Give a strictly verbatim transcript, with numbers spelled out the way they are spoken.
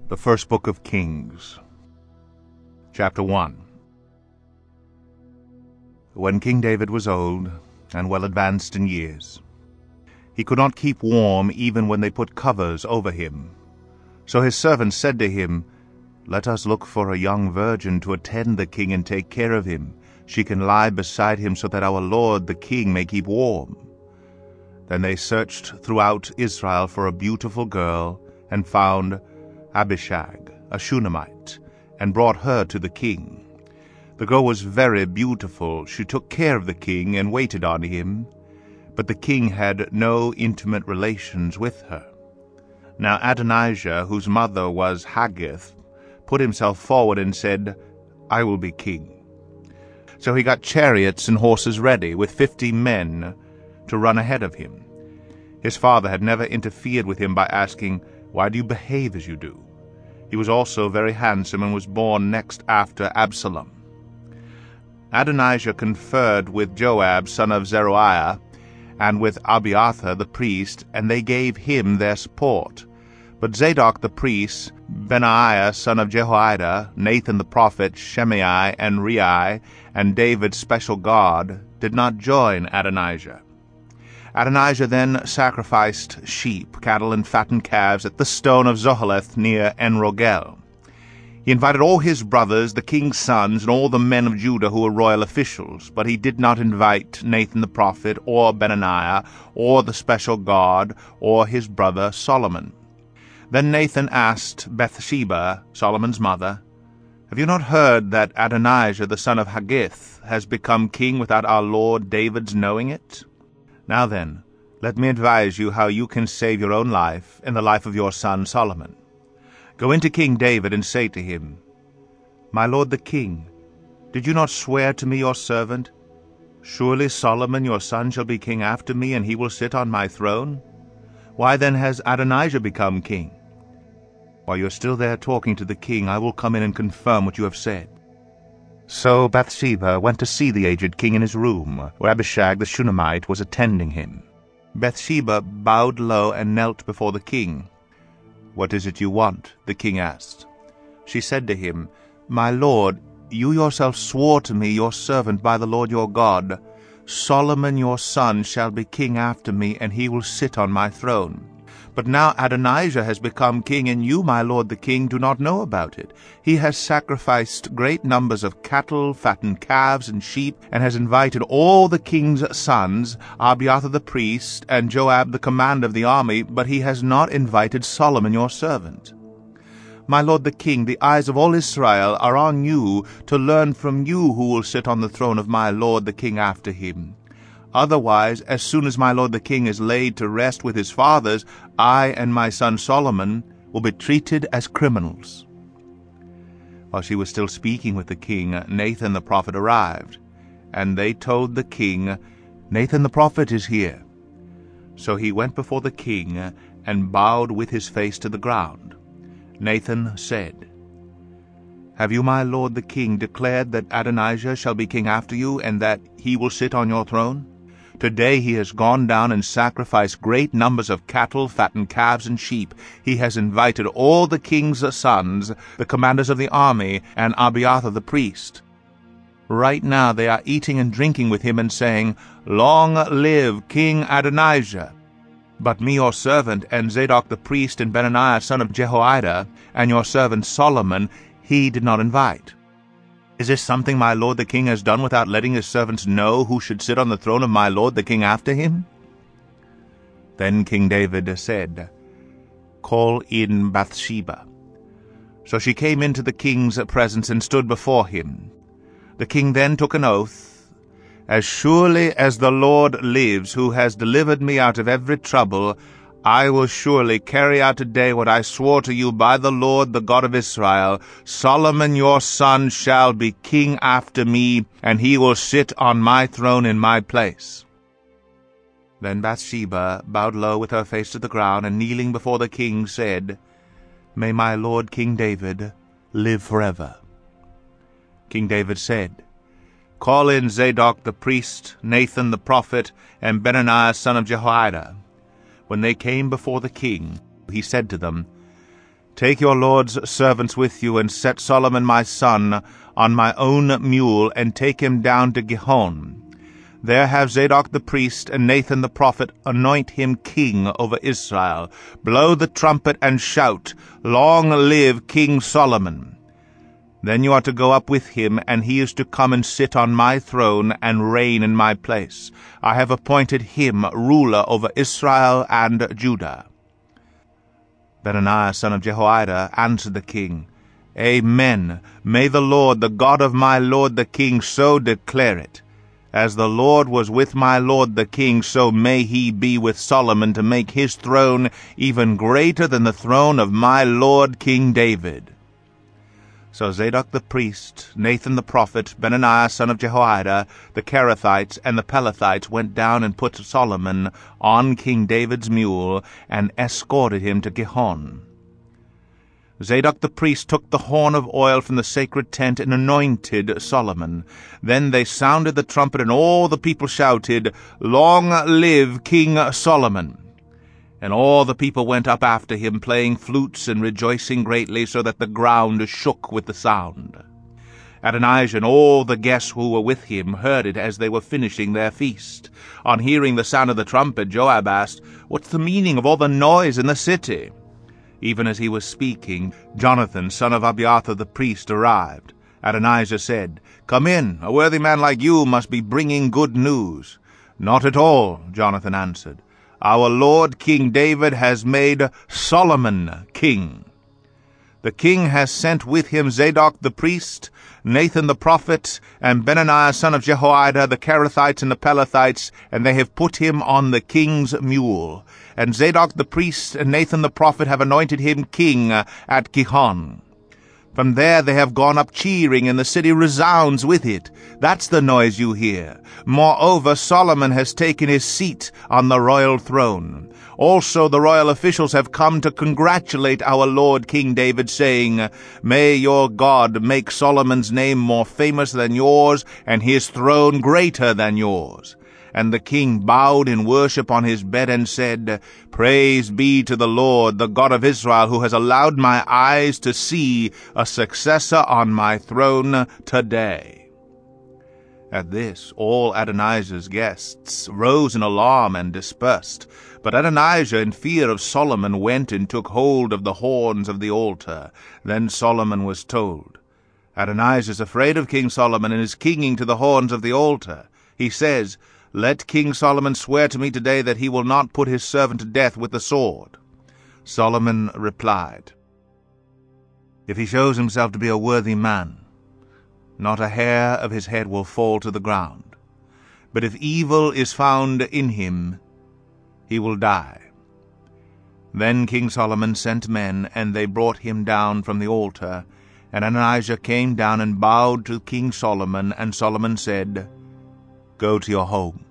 The First Book of Kings, Chapter one. When King David was old, and well advanced in years, he could not keep warm even when they put covers over him. So his servants said to him, "Let us look for a young virgin to attend the king and take care of him. She can lie beside him so that our lord the king may keep warm." Then they searched throughout Israel for a beautiful girl, and found Abishag, a Shunammite, and brought her to the king. The girl was very beautiful. She took care of the king and waited on him, but the king had no intimate relations with her. Now Adonijah, whose mother was Haggith, put himself forward and said, "I will be king." So he got chariots and horses ready, with fifty men to run ahead of him. His father had never interfered with him by asking, "Why do you behave as you do?" He was also very handsome, and was born next after Absalom. Adonijah conferred with Joab son of Zeruiah, and with Abiathar the priest, and they gave him their support. But Zadok the priest, Benaiah son of Jehoiada, Nathan the prophet, Shimei, and Rei, and David's special guard, did not join Adonijah. Adonijah then sacrificed sheep, cattle, and fattened calves at the stone of Zoheleth near En-Rogel. He invited all his brothers, the king's sons, and all the men of Judah who were royal officials, but he did not invite Nathan the prophet, or Benaiah, or the special guard, or his brother Solomon. Then Nathan asked Bathsheba, Solomon's mother, "Have you not heard that Adonijah the son of Haggith has become king without our lord David's knowing it? Now then, let me advise you how you can save your own life and the life of your son Solomon. Go into King David and say to him, 'My lord the king, did you not swear to me your servant, surely Solomon your son shall be king after me, and he will sit on my throne? Why then has Adonijah become king? While you are still there talking to the king, I will come in and confirm what you have said.'" So Bathsheba went to see the aged king in his room, where Abishag the Shunammite was attending him. Bathsheba bowed low and knelt before the king. "What is it you want?" the king asked. She said to him, "My lord, you yourself swore to me, your servant, by the Lord your God, 'Solomon your son shall be king after me, and he will sit on my throne.' But now Adonijah has become king, and you, my lord the king, do not know about it. He has sacrificed great numbers of cattle, fattened calves, and sheep, and has invited all the king's sons, Abiathar the priest, and Joab the commander of the army, but he has not invited Solomon your servant. My lord the king, the eyes of all Israel are on you, to learn from you who will sit on the throne of my lord the king after him. Otherwise, as soon as my lord the king is laid to rest with his fathers, I and my son Solomon will be treated as criminals." While she was still speaking with the king, Nathan the prophet arrived, and they told the king, "Nathan the prophet is here." So he went before the king and bowed with his face to the ground. Nathan said, "Have you, my lord the king, declared that Adonijah shall be king after you, and that he will sit on your throne? Today he has gone down and sacrificed great numbers of cattle, fattened calves, and sheep. He has invited all the king's sons, the commanders of the army, and Abiathar the priest. Right now they are eating and drinking with him and saying, 'Long live King Adonijah!' But me your servant, and Zadok the priest, and Benaiah son of Jehoiada, and your servant Solomon, he did not invite. Is this something my lord the king has done without letting his servants know who should sit on the throne of my lord the king after him?" Then King David said, "Call in Bathsheba." So she came into the king's presence and stood before him. The king then took an oath, "As surely as the Lord lives, who has delivered me out of every trouble, I will surely carry out today what I swore to you by the Lord, the God of Israel. Solomon your son shall be king after me, and he will sit on my throne in my place." Then Bathsheba bowed low with her face to the ground, and kneeling before the king said, "May my lord King David live forever." King David said, "Call in Zadok the priest, Nathan the prophet, and Benaiah son of Jehoiada." When they came before the king, he said to them, Take your lord's servants with you, and set Solomon my son on my own mule, and take him down to Gihon. There have Zadok the priest and Nathan the prophet anoint him king over Israel. Blow the trumpet and shout, Long live King Solomon! Then you are to go up with him, and he is to come and sit on my throne and reign in my place. I have appointed him ruler over Israel and Judah. Benaiah son of Jehoiada answered the king, Amen. May the Lord, the God of my lord the king, so declare it. As the Lord was with my lord the king, so may he be with Solomon, to make his throne even greater than the throne of my lord King David. So Zadok the priest, Nathan the prophet, Benaiah son of Jehoiada, the Kerethites and the Pelethites went down and put Solomon on King David's mule, and escorted him to Gihon. Zadok the priest took the horn of oil from the sacred tent and anointed Solomon. Then they sounded the trumpet, and all the people shouted, Long live King Solomon! And all the people went up after him, playing flutes and rejoicing greatly, so that the ground shook with the sound. Adonijah and all the guests who were with him heard it as they were finishing their feast. On hearing the sound of the trumpet, Joab asked, What's the meaning of all the noise in the city? Even as he was speaking, Jonathan, son of Abiathar the priest, arrived. Adonijah said, Come in, a worthy man like you must be bringing good news. Not at all, Jonathan answered. Our lord King David has made Solomon king. The king has sent with him Zadok the priest, Nathan the prophet, and Benaiah son of Jehoiada, the Kerethites and the Pelethites, and they have put him on the king's mule. And Zadok the priest and Nathan the prophet have anointed him king at Gihon. From there they have gone up cheering, and the city resounds with it. That's the noise you hear. Moreover, Solomon has taken his seat on the royal throne. Also the royal officials have come to congratulate our lord King David, saying, May your God make Solomon's name more famous than yours, and his throne greater than yours. And the king bowed in worship on his bed and said, Praise be to the Lord, the God of Israel, who has allowed my eyes to see a successor on my throne today. At this, all Adonijah's guests rose in alarm and dispersed. But Adonijah, in fear of Solomon, went and took hold of the horns of the altar. Then Solomon was told, Adonijah is afraid of King Solomon, and is clinging to the horns of the altar. He says, Let King Solomon swear to me today that he will not put his servant to death with the sword. Solomon replied, If he shows himself to be a worthy man, not a hair of his head will fall to the ground. But if evil is found in him, he will die. Then King Solomon sent men, and they brought him down from the altar. And Adonijah came down and bowed to King Solomon, and Solomon said, Go to your home.